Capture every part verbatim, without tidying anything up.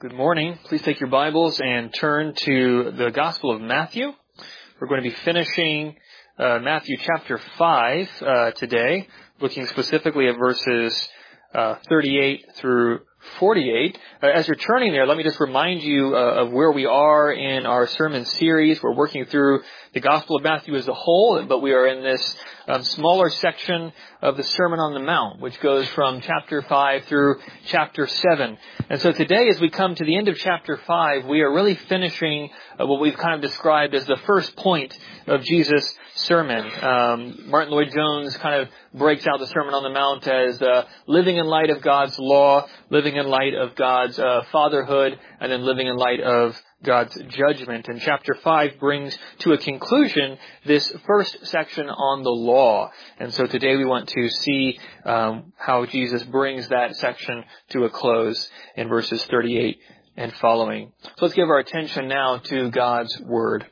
Good morning. Please take your Bibles and turn to the Gospel of Matthew. We're going to be finishing uh, Matthew chapter five uh, today, looking specifically at verses uh, thirty-eight through forty-eight. Uh, as you're turning there, let me just remind you uh, of where we are in our sermon series. We're working through the Gospel of Matthew as a whole, but we are in this um, smaller section of the Sermon on the Mount, which goes from chapter five through chapter seven. And so today, as we come to the end of chapter five, we are really finishing uh, what we've kind of described as the first point of Jesus' sermon. Um, Martin Lloyd-Jones kind of breaks out the Sermon on the Mount as uh, living in light of God's law, living in light of God's uh, fatherhood, and then living in light of God's judgment. And chapter five brings to a conclusion this first section on the law. And so today we want to see um, how Jesus brings that section to a close in verses thirty-eight and following. So let's give our attention now to God's Word.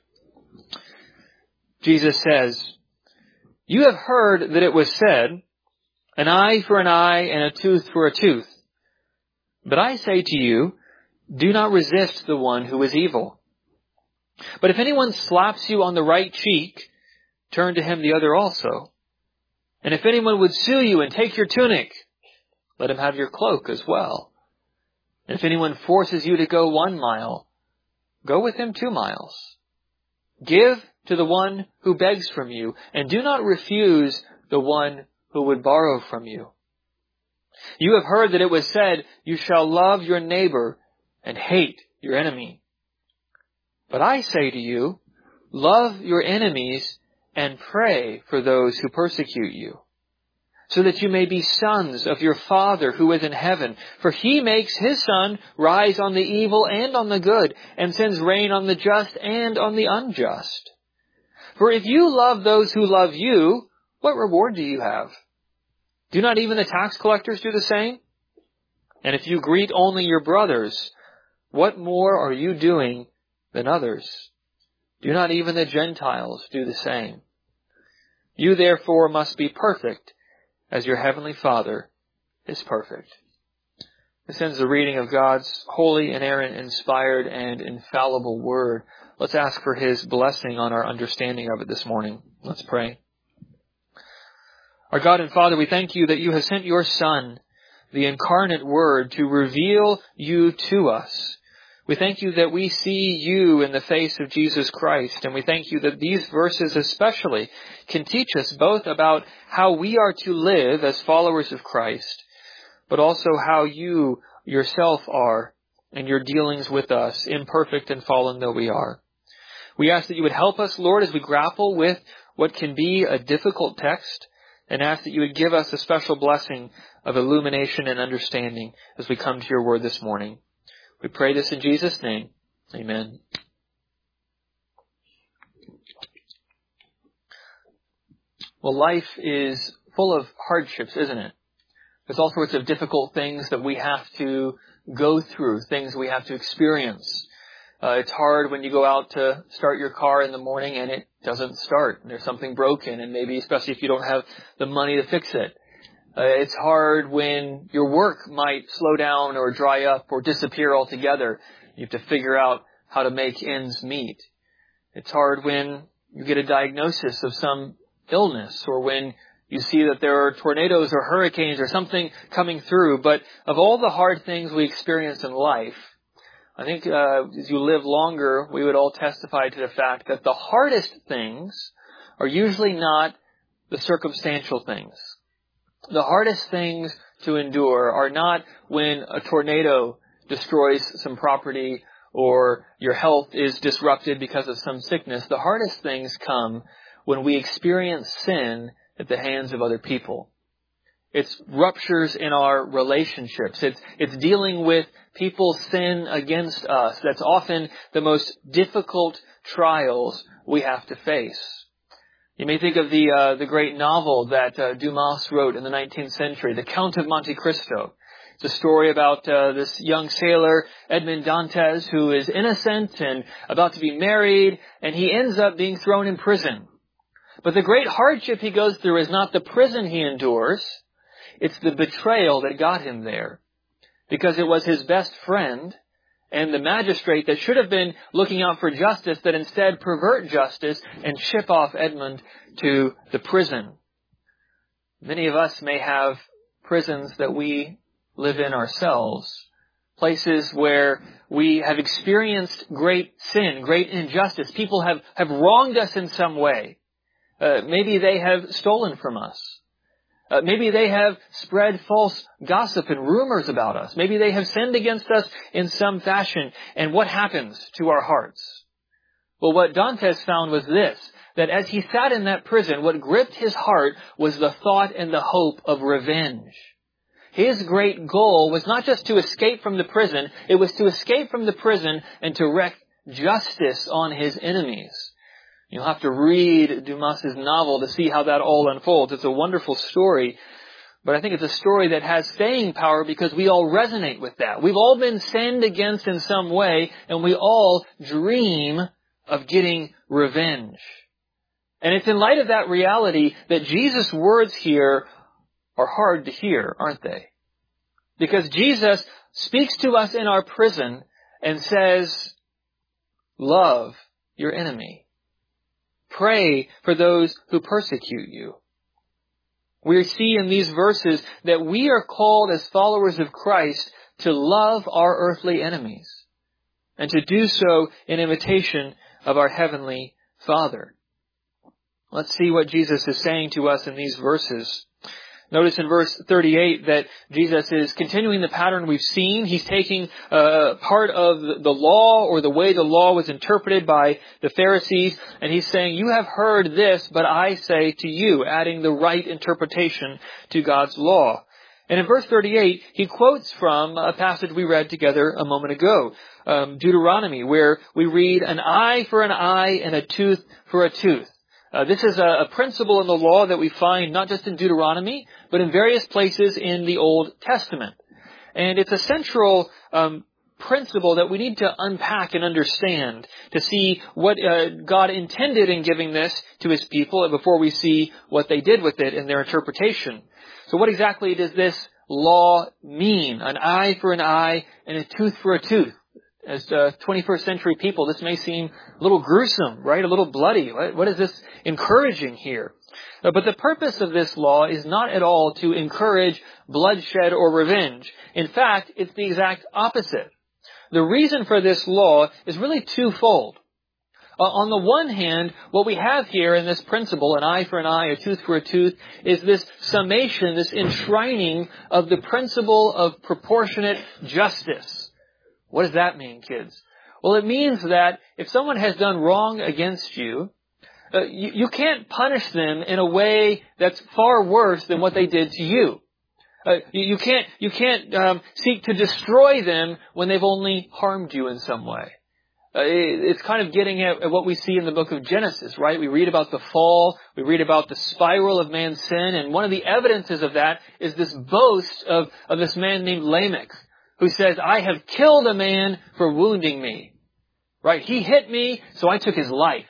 Jesus says, "You have heard that it was said, an eye for an eye and a tooth for a tooth. But I say to you, do not resist the one who is evil. But if anyone slaps you on the right cheek, turn to him the other also. And if anyone would sue you and take your tunic, let him have your cloak as well. And if anyone forces you to go one mile, go with him two miles. Give to the one who begs from you, and do not refuse the one who would borrow from you. You have heard that it was said, you shall love your neighbor and hate your enemy. But I say to you, love your enemies and pray for those who persecute you, so that you may be sons of your Father who is in heaven. For he makes his sun rise on the evil and on the good, and sends rain on the just and on the unjust. For if you love those who love you, what reward do you have? Do not even the tax collectors do the same? And if you greet only your brothers, what more are you doing than others? Do not even the Gentiles do the same? You therefore must be perfect, as your heavenly Father is perfect." This ends the reading of God's holy, inerrant, inspired, and infallible Word. Let's ask for His blessing on our understanding of it this morning. Let's pray. Our God and Father, we thank you that you have sent your Son, the incarnate Word, to reveal you to us. We thank you that we see you in the face of Jesus Christ, and we thank you that these verses especially can teach us both about how we are to live as followers of Christ, but also how you yourself are in your dealings with us, imperfect and fallen though we are. We ask that you would help us, Lord, as we grapple with what can be a difficult text, and ask that you would give us a special blessing of illumination and understanding as we come to your word this morning. We pray this in Jesus' name. Amen. Well, life is full of hardships, isn't it? There's all sorts of difficult things that we have to go through, things we have to experience. Uh, it's hard when you go out to start your car in the morning and it doesn't start. There's something broken, and maybe especially if you don't have the money to fix it. Uh, it's hard when your work might slow down or dry up or disappear altogether. You have to figure out how to make ends meet. It's hard when you get a diagnosis of some illness, or when you see that there are tornadoes or hurricanes or something coming through. But of all the hard things we experience in life, I think uh, as you live longer, we would all testify to the fact that the hardest things are usually not the circumstantial things. The hardest things to endure are not when a tornado destroys some property or your health is disrupted because of some sickness. The hardest things come when we experience sin at the hands of other people. It's ruptures in our relationships. It's, it's dealing with people's sin against us. That's often the most difficult trials we have to face. You may think of the uh, the great novel that uh, Dumas wrote in the nineteenth century, The Count of Monte Cristo. It's a story about uh, this young sailor, Edmond Dantes, who is innocent and about to be married, and he ends up being thrown in prison. But the great hardship he goes through is not the prison he endures, it's the betrayal that got him there. Because it was his best friend and the magistrate that should have been looking out for justice that instead pervert justice and ship off Edmund to the prison. Many of us may have prisons that we live in ourselves, places where we have experienced great sin, great injustice. People have, have wronged us in some way. Uh, maybe they have stolen from us. Uh, maybe they have spread false gossip and rumors about us. Maybe they have sinned against us in some fashion. And what happens to our hearts? Well, what Dantes found was this, that as he sat in that prison, what gripped his heart was the thought and the hope of revenge. His great goal was not just to escape from the prison, it was to escape from the prison and to wreak justice on his enemies. You'll have to read Dumas's novel to see how that all unfolds. It's a wonderful story, but I think it's a story that has staying power because we all resonate with that. We've all been sinned against in some way, and we all dream of getting revenge. And it's in light of that reality that Jesus' words here are hard to hear, aren't they? Because Jesus speaks to us in our prison and says, love your enemy. Pray for those who persecute you. We see in these verses that we are called as followers of Christ to love our earthly enemies and to do so in imitation of our Heavenly Father. Let's see what Jesus is saying to us in these verses. Notice in verse thirty-eight that Jesus is continuing the pattern we've seen. He's taking uh, part of the law or the way the law was interpreted by the Pharisees, and he's saying, you have heard this, but I say to you, adding the right interpretation to God's law. And in verse thirty-eight, he quotes from a passage we read together a moment ago, um, Deuteronomy, where we read, an eye for an eye and a tooth for a tooth. Uh, this is a, a principle in the law that we find not just in Deuteronomy, but in various places in the Old Testament. And it's a central um, principle that we need to unpack and understand to see what uh, God intended in giving this to His people before we see what they did with it in their interpretation. So what exactly does this law mean? An eye for an eye and a tooth for a tooth. As uh, twenty-first century people, this may seem a little gruesome, right? A little bloody. What, what is this encouraging here? Uh, but the purpose of this law is not at all to encourage bloodshed or revenge. In fact, it's the exact opposite. The reason for this law is really twofold. Uh, on the one hand, what we have here in this principle, an eye for an eye, a tooth for a tooth, is this summation, this enshrining of the principle of proportionate justice. What does that mean, kids? Well, it means that if someone has done wrong against you, uh, you, you can't punish them in a way that's far worse than what they did to you. Uh, you, you can't you can't um, seek to destroy them when they've only harmed you in some way. Uh, it, it's kind of getting at, at what we see in the book of Genesis, right? We read about the fall, we read about the spiral of man's sin, and one of the evidences of that is this boast of, of this man named Lamech, who says, I have killed a man for wounding me. Right? He hit me, so I took his life.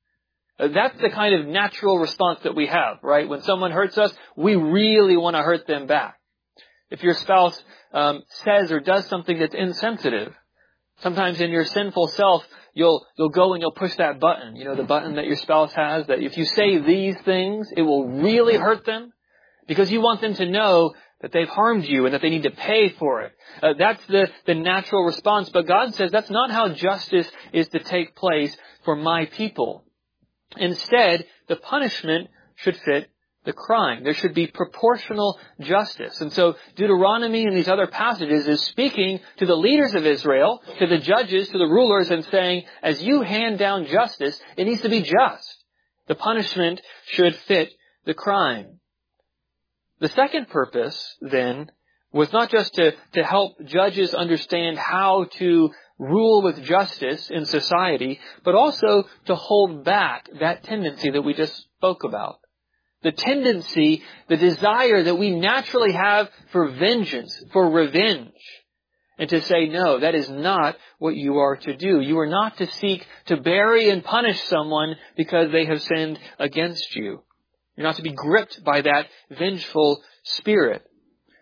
Uh, that's the kind of natural response that we have, right? When someone hurts us, we really want to hurt them back. If your spouse um, says or does something that's insensitive, sometimes in your sinful self, you'll you'll go and you'll push that button. You know, the button that your spouse has, that if you say these things, it will really hurt them, because you want them to know that they've harmed you and that they need to pay for it. Uh, that's the, the natural response. But God says that's not how justice is to take place for my people. Instead, the punishment should fit the crime. There should be proportional justice. And so Deuteronomy and these other passages is speaking to the leaders of Israel, to the judges, to the rulers, and saying, as you hand down justice, it needs to be just. The punishment should fit the crime. The second purpose, then, was not just to, to help judges understand how to rule with justice in society, but also to hold back that tendency that we just spoke about. The tendency, the desire that we naturally have for vengeance, for revenge. And to say, no, that is not what you are to do. You are not to seek to bury and punish someone because they have sinned against you. You're not to be gripped by that vengeful spirit.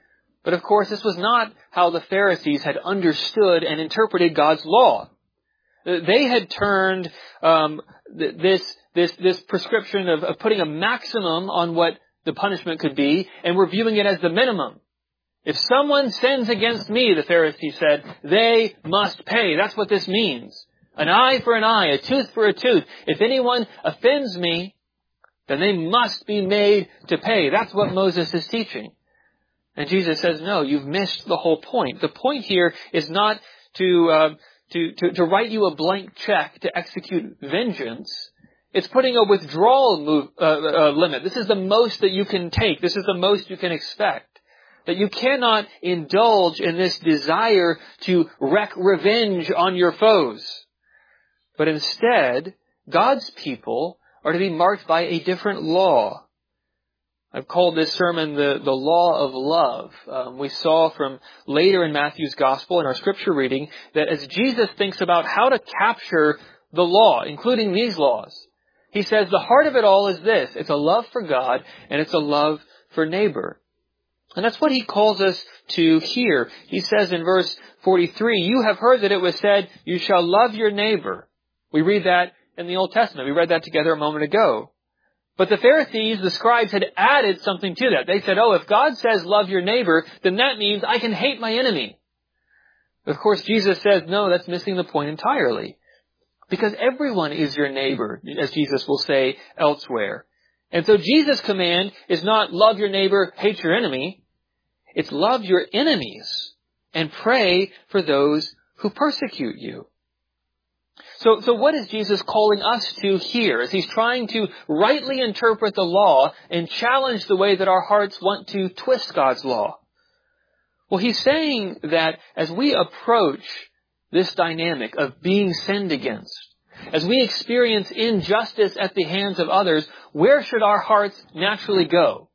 But of course, this was not how the Pharisees had understood and interpreted God's law. They had turned um, this this this prescription of, of putting a maximum on what the punishment could be, and were viewing it as the minimum. If someone sins against me, the Pharisees said, they must pay. That's what this means. An eye for an eye, a tooth for a tooth. If anyone offends me, then they must be made to pay. That's what Moses is teaching. And Jesus says, no, you've missed the whole point. The point here is not to, uh, to, to, to write you a blank check to execute vengeance. It's putting a withdrawal move, uh, uh, limit. This is the most that you can take. This is the most you can expect. That you cannot indulge in this desire to wreak revenge on your foes. But instead, God's people are to be marked by a different law. I've called this sermon the, the law of love. Um, we saw from later in Matthew's gospel in our scripture reading that as Jesus thinks about how to capture the law, including these laws, he says the heart of it all is this. It's a love for God and it's a love for neighbor. And that's what he calls us to here. He says in verse forty-three, you have heard that it was said, you shall love your neighbor. We read that in the Old Testament. We read that together a moment ago. But the Pharisees, the scribes, had added something to that. They said, oh, if God says love your neighbor, then that means I can hate my enemy. Of course, Jesus says, no, that's missing the point entirely. Because everyone is your neighbor, as Jesus will say elsewhere. And so Jesus' command is not love your neighbor, hate your enemy. It's love your enemies and pray for those who persecute you. So, so what is Jesus calling us to here as he's trying to rightly interpret the law and challenge the way that our hearts want to twist God's law? Well, he's saying that as we approach this dynamic of being sinned against, as we experience injustice at the hands of others, where should our hearts naturally go?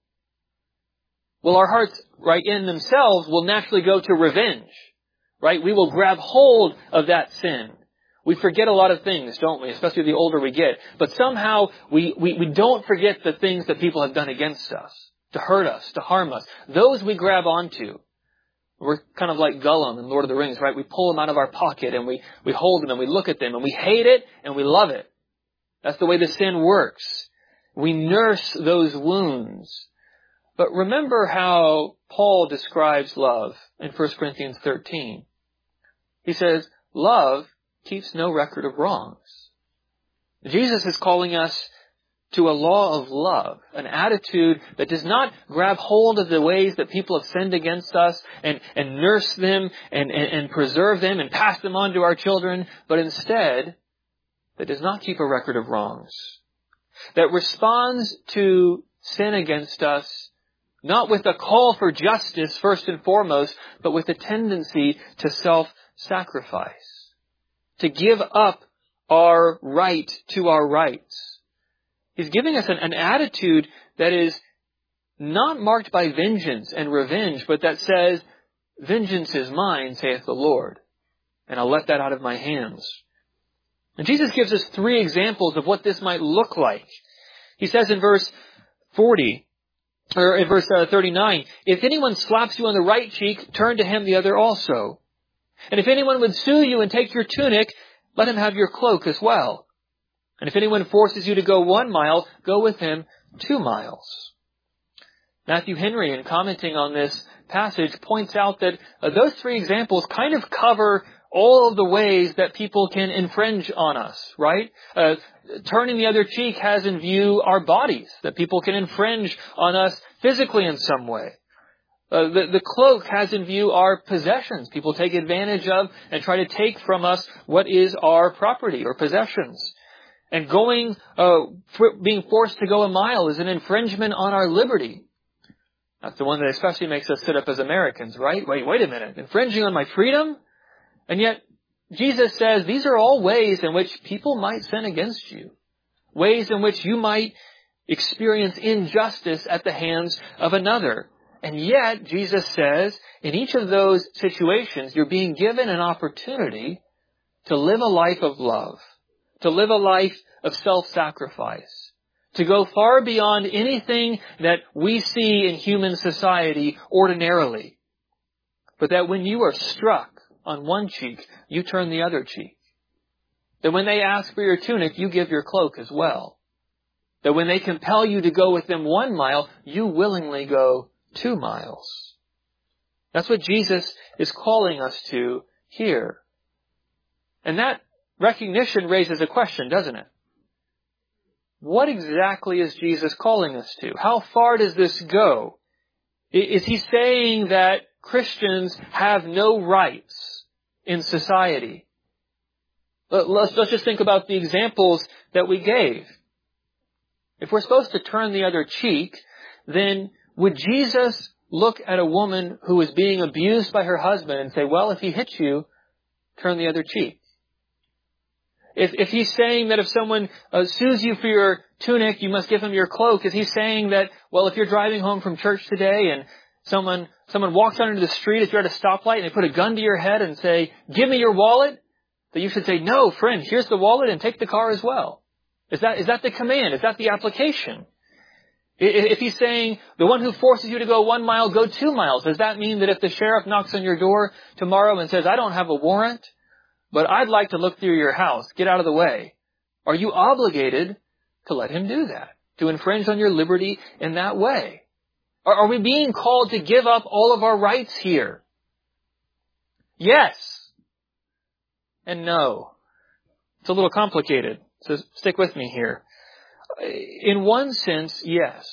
Well, our hearts, right, in themselves will naturally go to revenge, right? We will grab hold of that sin. We forget a lot of things, don't we? Especially the older we get. But somehow we, we, we don't forget the things that people have done against us, to hurt us, to harm us. Those we grab onto. We're kind of like Gollum in Lord of the Rings, right? We pull them out of our pocket and we, we hold them and we look at them and we hate it and we love it. That's the way the sin works. We nurse those wounds. But remember how Paul describes love in First Corinthians thirteen. He says, love keeps no record of wrongs. Jesus is calling us to a law of love, an attitude that does not grab hold of the ways that people have sinned against us and, and nurse them and, and, and preserve them and pass them on to our children, but instead, that does not keep a record of wrongs. That responds to sin against us not with a call for justice first and foremost, but with a tendency to self-sacrifice, to give up our right to our rights. He's giving us an, an attitude that is not marked by vengeance and revenge, but that says, vengeance is mine, saith the Lord, and I'll let that out of my hands. And Jesus gives us three examples of what this might look like. He says in verse forty, or in verse thirty-nine, if anyone slaps you on the right cheek, turn to him the other also. And if anyone would sue you and take your tunic, let him have your cloak as well. And if anyone forces you to go one mile, go with him two miles. Matthew Henry, in commenting on this passage, points out that uh, those three examples kind of cover all of the ways that people can infringe on us, right? Uh, turning the other cheek has in view our bodies, that people can infringe on us physically in some way. Uh, the, the cloak has in view our possessions. People take advantage of and try to take from us what is our property or possessions. And going, uh, for being forced to go a mile is an infringement on our liberty. That's the one that especially makes us sit up as Americans, right? Wait, wait a minute. Infringing on my freedom? And yet, Jesus says these are all ways in which people might sin against you. Ways in which you might experience injustice at the hands of another. And yet, Jesus says, in each of those situations, you're being given an opportunity to live a life of love, to live a life of self-sacrifice, to go far beyond anything that we see in human society ordinarily. but that when you are struck on one cheek, you turn the other cheek. That when they ask for your tunic, you give your cloak as well. That when they compel you to go with them one mile, you willingly go two miles. That's what Jesus is calling us to here. And that recognition raises a question, doesn't it? What exactly is Jesus calling us to? How far does this go? Is he saying that Christians have no rights in society? Let's, let's just think about the examples that we gave. If we're supposed to turn the other cheek, then would Jesus look at a woman who is being abused by her husband and say, well, if he hits you, turn the other cheek? If, if he's saying that if someone uh, sues you for your tunic, you must give him your cloak, is he saying that, well, if you're driving home from church today and someone someone walks out into the street as you're at a stoplight and they put a gun to your head and say, give me your wallet, that you should say, no, friend, here's the wallet and take the car as well? Is that is that the command? Is that the application? If he's saying, the one who forces you to go one mile, go two miles, does that mean that if the sheriff knocks on your door tomorrow and says, I don't have a warrant, but I'd like to look through your house, get out of the way, are you obligated to let him do that, to infringe on your liberty in that way? Are, are we being called to give up all of our rights here? Yes and no. It's a little complicated, so stick with me here. In one sense, yes.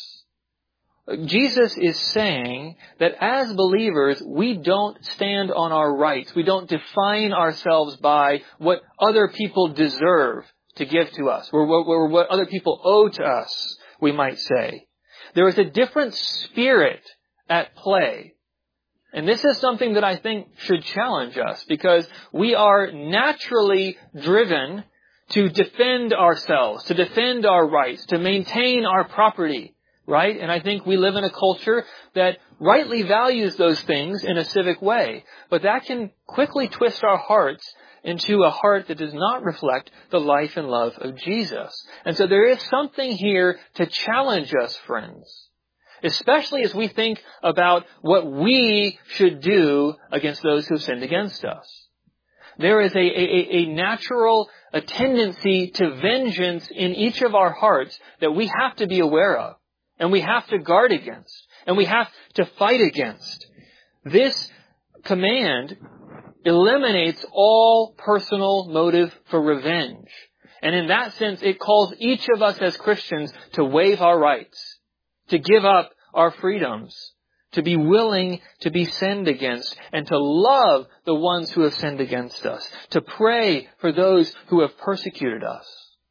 Jesus is saying that as believers, we don't stand on our rights. We don't define ourselves by what other people deserve to give to us, or what, or what other people owe to us, we might say. There is a different spirit at play. And this is something that I think should challenge us, because we are naturally driven to defend ourselves, to defend our rights, to maintain our property, right? And I think we live in a culture that rightly values those things in a civic way. But that can quickly twist our hearts into a heart that does not reflect the life and love of Jesus. And so there is something here to challenge us, friends, especially as we think about what we should do against those who have sinned against us. There is a, a, a natural a tendency to vengeance in each of our hearts that we have to be aware of, and we have to guard against, and we have to fight against. This command eliminates all personal motive for revenge. And in that sense, it calls each of us as Christians to waive our rights, to give up our freedoms, to be willing to be sinned against, and to love the ones who have sinned against us, to pray for those who have persecuted us.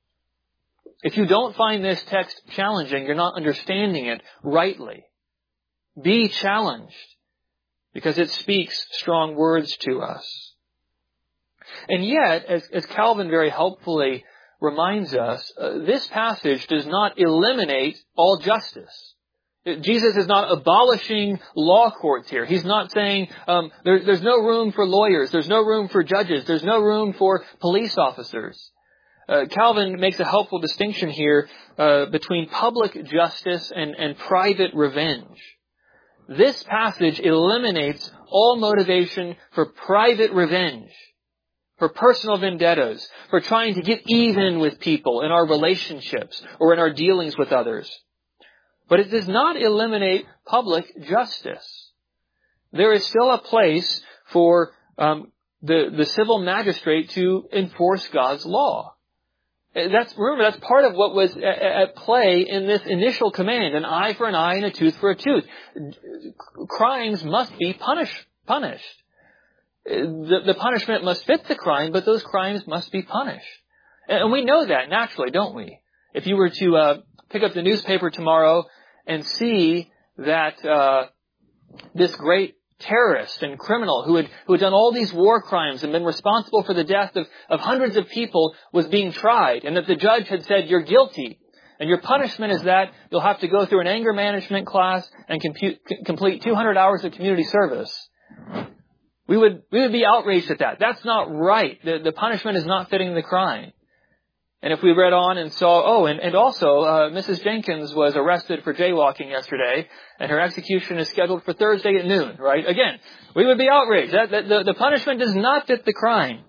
If you don't find this text challenging, you're not understanding it rightly. Be challenged, because it speaks strong words to us. And yet, as, as Calvin very helpfully reminds us, uh, this passage does not eliminate all justice. Jesus is not abolishing law courts here. He's not saying um, there, there's no room for lawyers, there's no room for judges, there's no room for police officers. Uh, Calvin makes a helpful distinction here uh, between public justice and, and private revenge. This passage eliminates all motivation for private revenge, for personal vendettas, for trying to get even with people in our relationships or in our dealings with others. But it does not eliminate public justice. There is still a place for um, the, the civil magistrate to enforce God's law. That's, remember, that's part of what was at play in this initial command, an eye for an eye and a tooth for a tooth. Crimes must be punish, punished. The, the punishment must fit the crime, but those crimes must be punished. And we know that naturally, don't we? If you were to uh, pick up the newspaper tomorrow and see that uh, this great terrorist and criminal who had who had done all these war crimes and been responsible for the death of, of hundreds of people was being tried, and that the judge had said, you're guilty, and your punishment is that you'll have to go through an anger management class and compute, c- complete two hundred hours of community service. We would we would be outraged at that. That's not right. The, the punishment is not fitting the crime. And if we read on and saw, oh, and, and also, uh, Missus Jenkins was arrested for jaywalking yesterday, and her execution is scheduled for Thursday at noon, right? Again, we would be outraged. That, that, the, the punishment does not fit the crime.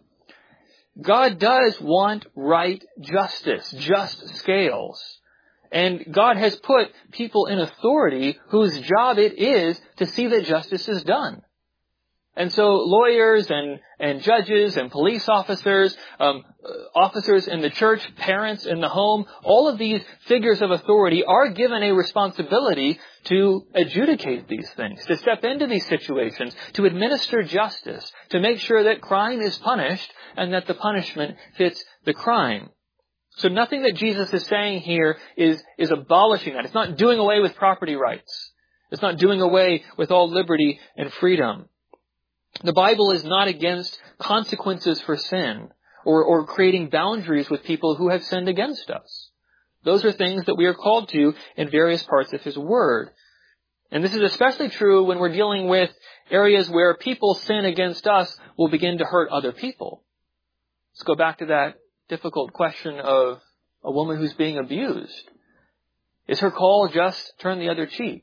God does want right justice, just scales. And God has put people in authority whose job it is to see that justice is done. And so lawyers and, and judges and police officers, um, officers in the church, parents in the home, all of these figures of authority are given a responsibility to adjudicate these things, to step into these situations, to administer justice, to make sure that crime is punished and that the punishment fits the crime. So nothing that Jesus is saying here is, is abolishing that. It's not doing away with property rights. It's not doing away with all liberty and freedom. The Bible is not against consequences for sin or, or creating boundaries with people who have sinned against us. Those are things that we are called to in various parts of His Word. And this is especially true when we're dealing with areas where people sin against us will begin to hurt other people. Let's go back to that difficult question of a woman who's being abused. Is her call just turn the other cheek?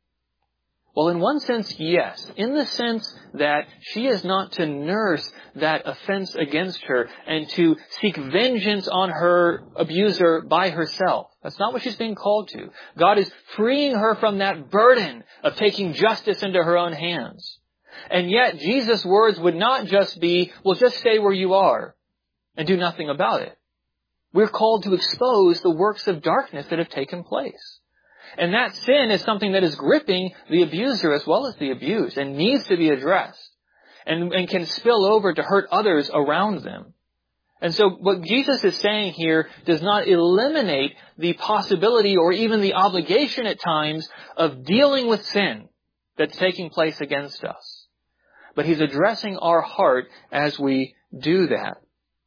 Well, in one sense, yes. In the sense that she is not to nurse that offense against her and to seek vengeance on her abuser by herself. That's not what she's being called to. God is freeing her from that burden of taking justice into her own hands. And yet, Jesus' words would not just be, well, just stay where you are and do nothing about it. We're called to expose the works of darkness that have taken place. And that sin is something that is gripping the abuser as well as the abused and needs to be addressed and, and can spill over to hurt others around them. And so what Jesus is saying here does not eliminate the possibility or even the obligation at times of dealing with sin that's taking place against us. But He's addressing our heart as we do that.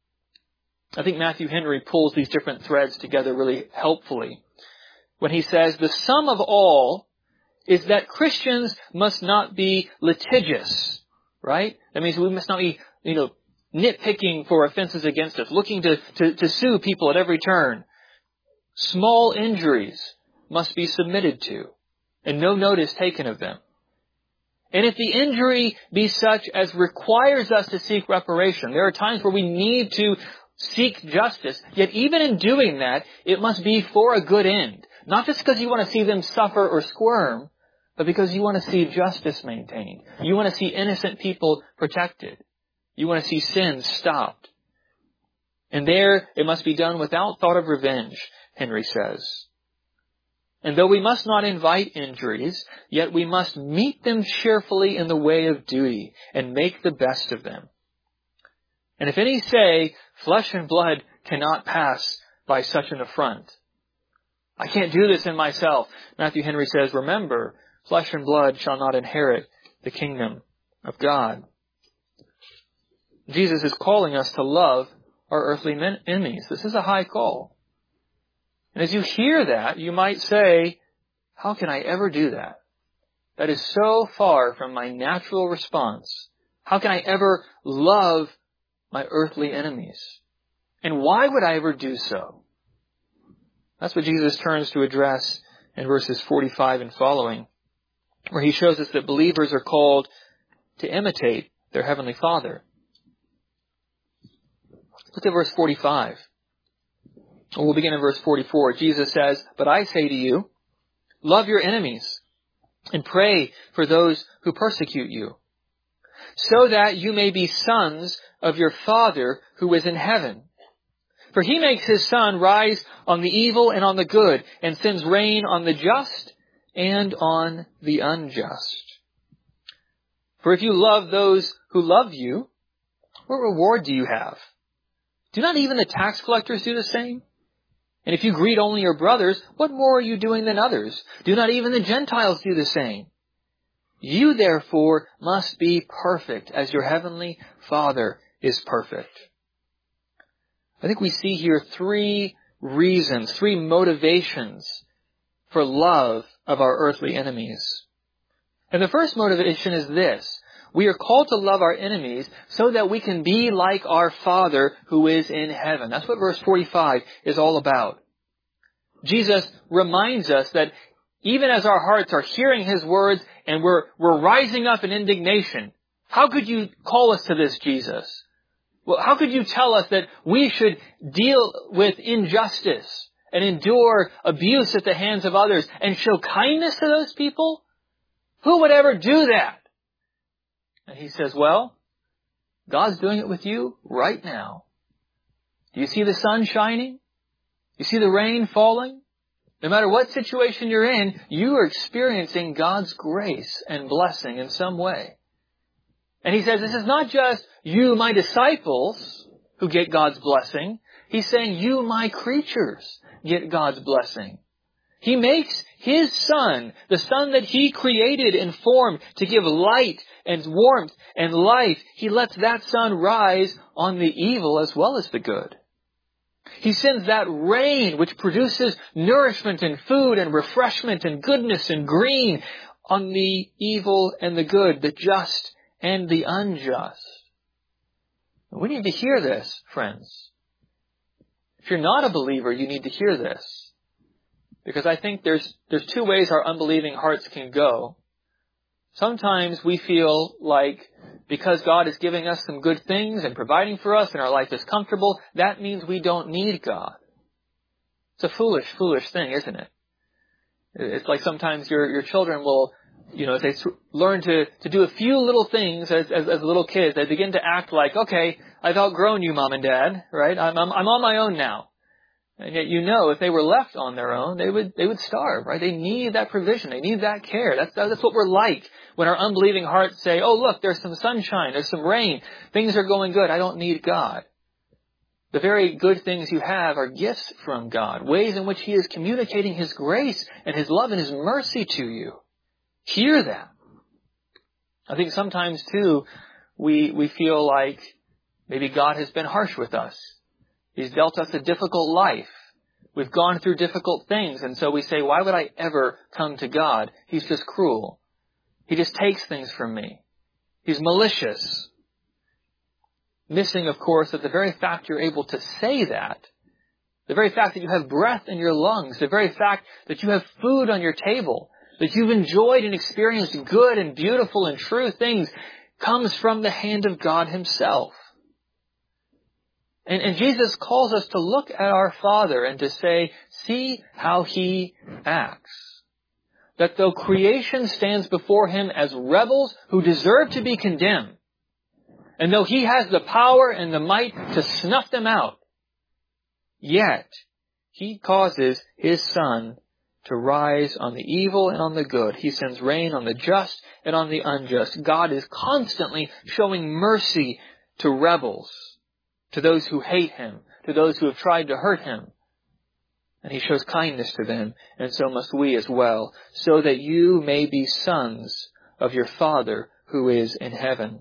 I think Matthew Henry pulls these different threads together really helpfully when he says, the sum of all is that Christians must not be litigious, right? That means we must not be, you know, nitpicking for offenses against us, looking to, to, to sue people at every turn. Small injuries must be submitted to, and no notice taken of them. And if the injury be such as requires us to seek reparation, there are times where we need to seek justice, yet even in doing that, it must be for a good end. Not just because you want to see them suffer or squirm, but because you want to see justice maintained. You want to see innocent people protected. You want to see sins stopped. And there, it must be done without thought of revenge, Henry says. And though we must not invite injuries, yet we must meet them cheerfully in the way of duty and make the best of them. And if any say, flesh and blood cannot pass by such an affront, I can't do this in myself. Matthew Henry says, remember, flesh and blood shall not inherit the kingdom of God. Jesus is calling us to love our earthly enemies. This is a high call. And as you hear that, you might say, how can I ever do that? That is so far from my natural response. How can I ever love my earthly enemies? And why would I ever do so? That's what Jesus turns to address in verses forty-five and following, where He shows us that believers are called to imitate their Heavenly Father. Look at verse forty-five. We'll begin in verse forty-four. Jesus says, but I say to you, love your enemies and pray for those who persecute you, so that you may be sons of your Father who is in heaven. For He makes His sun rise on the evil and on the good, and sends rain on the just and on the unjust. For if you love those who love you, what reward do you have? Do not even the tax collectors do the same? And if you greet only your brothers, what more are you doing than others? Do not even the Gentiles do the same? You therefore must be perfect as your heavenly Father is perfect. I think we see here three reasons, three motivations for love of our earthly enemies. And the first motivation is this. We are called to love our enemies so that we can be like our Father who is in heaven. That's what verse forty-five is all about. Jesus reminds us that even as our hearts are hearing His words and we're, we're rising up in indignation, how could you call us to this, Jesus? Well, how could you tell us that we should deal with injustice and endure abuse at the hands of others and show kindness to those people? Who would ever do that? And He says, well, God's doing it with you right now. Do you see the sun shining? You see the rain falling? No matter what situation you're in, you are experiencing God's grace and blessing in some way. And He says, this is not just you, my disciples, who get God's blessing. He's saying, you, my creatures, get God's blessing. He makes His sun, the sun that He created and formed to give light and warmth and life. He lets that sun rise on the evil as well as the good. He sends that rain which produces nourishment and food and refreshment and goodness and green on the evil and the good, the just and the unjust. We need to hear this, friends. If you're not a believer, you need to hear this. Because I think there's there's two ways our unbelieving hearts can go. Sometimes we feel like because God is giving us some good things and providing for us and our life is comfortable, that means we don't need God. It's a foolish, foolish thing, isn't it? It's like sometimes your your children will, you know, as they learn to, to do a few little things as, as, as little kids, they begin to act like, okay, I've outgrown you, Mom and Dad, right? I'm, I'm, I'm on my own now. And yet, you know, if they were left on their own, they would, they would starve, right? They need that provision. They need that care. That's, that's what we're like when our unbelieving hearts say, oh, look, there's some sunshine. There's some rain. Things are going good. I don't need God. The very good things you have are gifts from God, ways in which He is communicating His grace and His love and His mercy to you. Hear that. I think sometimes, too, we, we feel like maybe God has been harsh with us. He's dealt us a difficult life. We've gone through difficult things, and so we say, why would I ever come to God? He's just cruel. He just takes things from me. He's malicious. Missing, of course, that the very fact you're able to say that, the very fact that you have breath in your lungs, the very fact that you have food on your table, that you've enjoyed and experienced good and beautiful and true things, comes from the hand of God Himself. And, and Jesus calls us to look at our Father and to say, see how He acts. That though creation stands before Him as rebels who deserve to be condemned, and though He has the power and the might to snuff them out, yet He causes His Son to rise on the evil and on the good. He sends rain on the just and on the unjust. God is constantly showing mercy to rebels, to those who hate Him, to those who have tried to hurt Him. And He shows kindness to them, and so must we as well, so that you may be sons of your Father who is in heaven.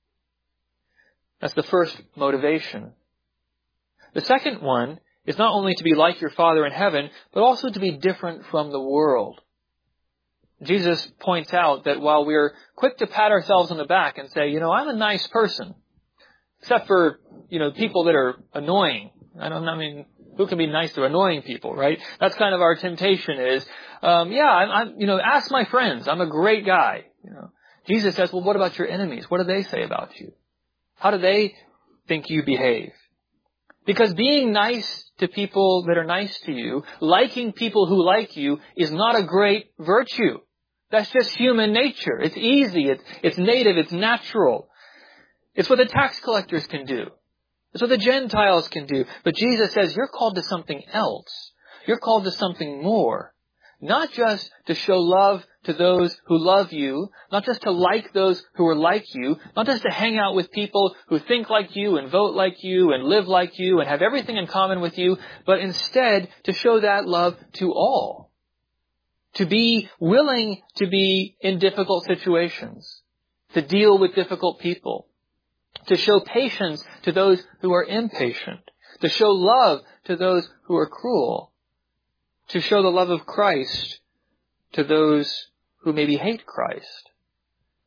That's the first motivation. The second one is not only to be like your Father in heaven, but also to be different from the world. Jesus points out that while we're quick to pat ourselves on the back and say, you know, I'm a nice person, except for, you know, people that are annoying. I don't I mean, who can be nice to annoying people, right? That's kind of our temptation is, um, yeah, I'm, I'm, you know, ask my friends. I'm a great guy. You know, Jesus says, well, what about your enemies? What do they say about you? How do they think you behave? Because being nice to people that are nice to you, liking people who like you, is not a great virtue. That's just human nature. It's easy. It's, it's native. It's natural. It's what the tax collectors can do. It's what the Gentiles can do. But Jesus says you're called to something else. You're called to something more. Not just to show love to those who love you, not just to like those who are like you, not just to hang out with people who think like you and vote like you and live like you and have everything in common with you, but instead to show that love to all. To be willing to be in difficult situations, to deal with difficult people, to show patience to those who are impatient, to show love to those who are cruel, to show the love of Christ to those who maybe hate Christ.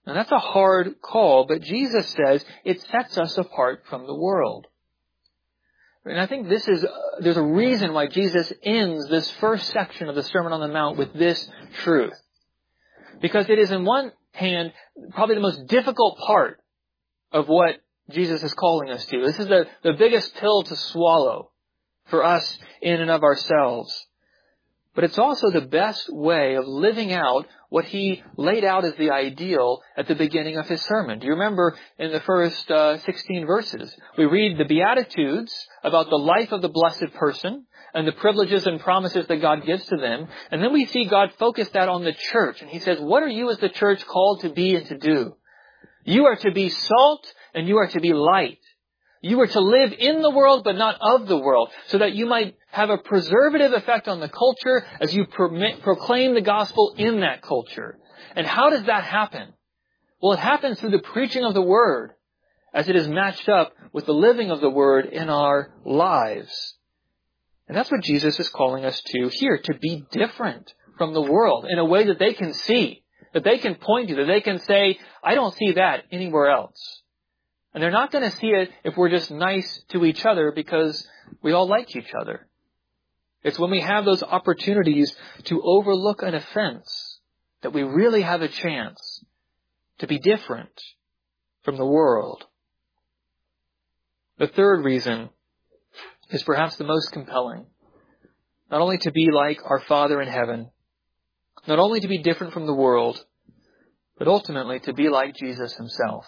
And that's a hard call, but Jesus says it sets us apart from the world. And I think this is, uh, there's a reason why Jesus ends this first section of the Sermon on the Mount with this truth. Because it is, in one hand, probably the most difficult part of what Jesus is calling us to. This is the, the biggest pill to swallow for us in and of ourselves. But it's also the best way of living out what He laid out as the ideal at the beginning of His sermon. Do you remember in the first uh, sixteen verses, we read the Beatitudes about the life of the blessed person and the privileges and promises that God gives to them. And then we see God focus that on the church. And He says, what are you as the church called to be and to do? You are to be salt and you are to be light. You are to live in the world, but not of the world, so that you might have a preservative effect on the culture as you permit, proclaim the gospel in that culture. And how does that happen? Well, it happens through the preaching of the Word, as it is matched up with the living of the Word in our lives. And that's what Jesus is calling us to here, to be different from the world in a way that they can see, that they can point to, that they can say, I don't see that anywhere else. And they're not going to see it if we're just nice to each other because we all like each other. It's when we have those opportunities to overlook an offense that we really have a chance to be different from the world. The third reason is perhaps the most compelling. Not only to be like our Father in heaven, not only to be different from the world, but ultimately to be like Jesus Himself.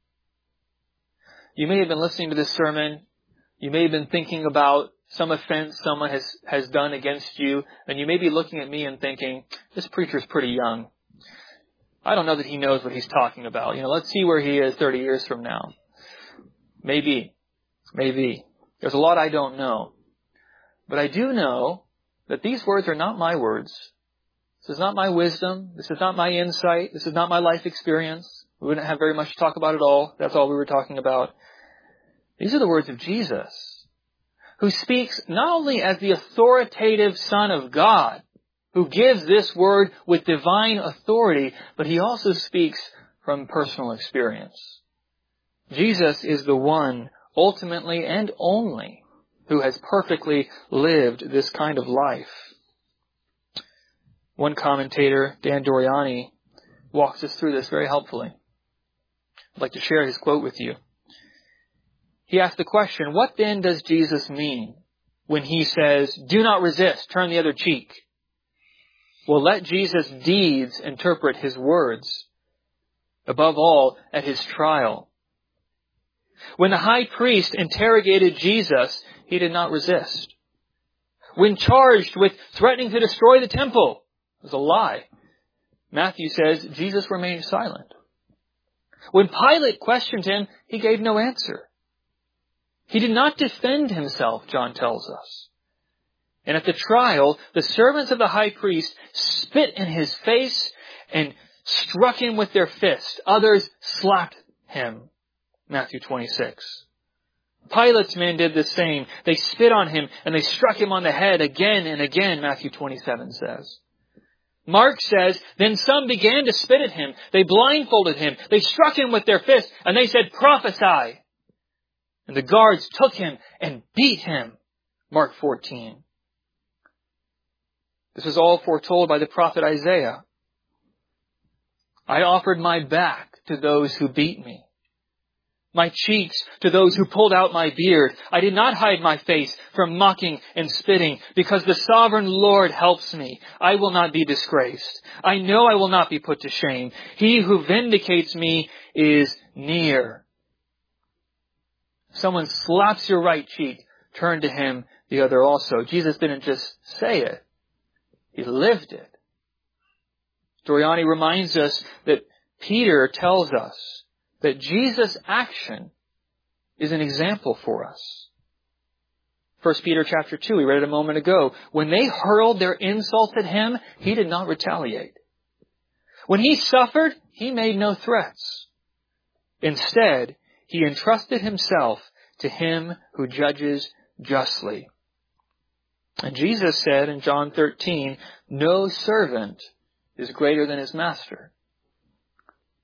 You may have been listening to this sermon. You may have been thinking about some offense someone has, has done against you. And you may be looking at me and thinking, this preacher's pretty young. I don't know that he knows what he's talking about. You know, let's see where he is thirty years from now. Maybe. Maybe. There's a lot I don't know. But I do know that these words are not my words. This is not my wisdom. This is not my insight. This is not my life experience. We wouldn't have very much to talk about at all. That's all we were talking about. These are the words of Jesus, who speaks not only as the authoritative Son of God, who gives this word with divine authority, but He also speaks from personal experience. Jesus is the one, ultimately and only, who has perfectly lived this kind of life. One commentator, Dan Doriani, walks us through this very helpfully. I'd like to share his quote with you. He asked the question, what then does Jesus mean when He says, do not resist, turn the other cheek? Well, let Jesus' deeds interpret His words. Above all, at His trial. When the high priest interrogated Jesus, He did not resist. When charged with threatening to destroy the temple, it was a lie. Matthew says Jesus remained silent. When Pilate questioned Him, He gave no answer. He did not defend Himself, John tells us. And at the trial, the servants of the high priest spit in His face and struck Him with their fists. Others slapped Him. Matthew twenty-six. Pilate's men did the same. They spit on Him and they struck Him on the head again and again, Matthew twenty-seven says. Mark says, then some began to spit at Him. They blindfolded Him. They struck Him with their fists and they said, prophesy. And the guards took Him and beat Him. Mark fourteen. This is all foretold by the prophet Isaiah. I offered my back to those who beat me, my cheeks to those who pulled out my beard. I did not hide my face from mocking and spitting, because the sovereign Lord helps me. I will not be disgraced. I know I will not be put to shame. He who vindicates me is near. If someone slaps your right cheek, turn to him the other also. Jesus didn't just say it. He lived it. Doriani reminds us that Peter tells us that Jesus' action is an example for us. First Peter chapter two, we read it a moment ago. When they hurled their insults at him, he did not retaliate. When he suffered, he made no threats. Instead, he entrusted himself to him who judges justly. And Jesus said in John thirteen, no servant is greater than his master.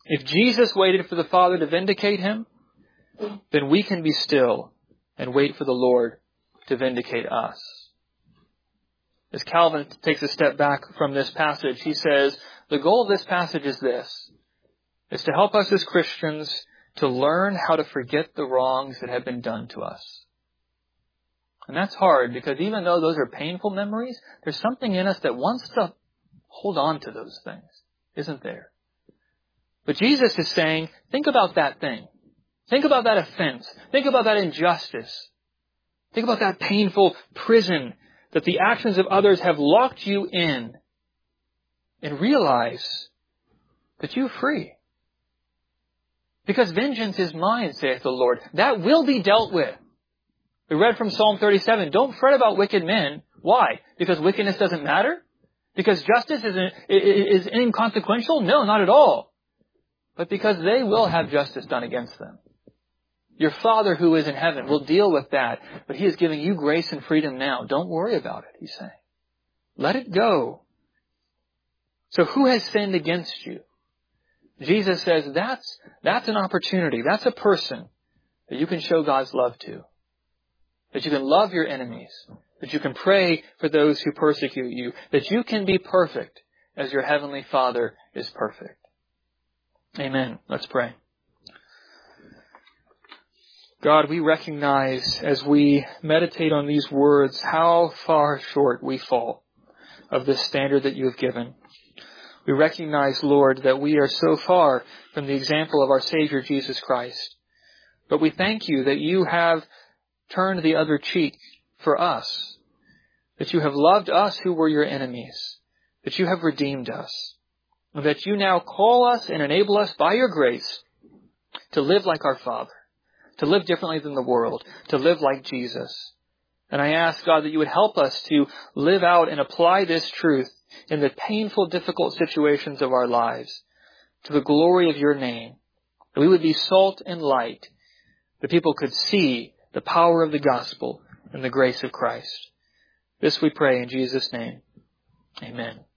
If Jesus waited for the Father to vindicate him, then we can be still and wait for the Lord to vindicate us. As Calvin takes a step back from this passage, he says, the goal of this passage is this, is to help us as Christians to learn how to forget the wrongs that have been done to us. And that's hard because even though those are painful memories, there's something in us that wants to hold on to those things, isn't there? But Jesus is saying, think about that thing. Think about that offense. Think about that injustice. Think about that painful prison that the actions of others have locked you in. And realize that you're free. Because vengeance is mine, saith the Lord. That will be dealt with. We read from Psalm thirty-seven, don't fret about wicked men. Why? Because wickedness doesn't matter? Because justice is, is inconsequential? No, not at all. But because they will have justice done against them. Your Father who is in heaven will deal with that, but He is giving you grace and freedom now. Don't worry about it, He's saying. Let it go. So who has sinned against you? Jesus says that's, that's an opportunity. That's a person that you can show God's love to. That you can love your enemies. That you can pray for those who persecute you. That you can be perfect as your heavenly Father is perfect. Amen. Let's pray. God, we recognize as we meditate on these words how far short we fall of this standard that you have given. We recognize, Lord, that we are so far from the example of our Savior Jesus Christ. But we thank you that you have turned the other cheek for us, that you have loved us who were your enemies, that you have redeemed us, and that you now call us and enable us by your grace to live like our Father, to live differently than the world, to live like Jesus. And I ask, God, that you would help us to live out and apply this truth in the painful, difficult situations of our lives to the glory of your name. That we would be salt and light, that people could see the power of the gospel and the grace of Christ. This we pray in Jesus' name. Amen.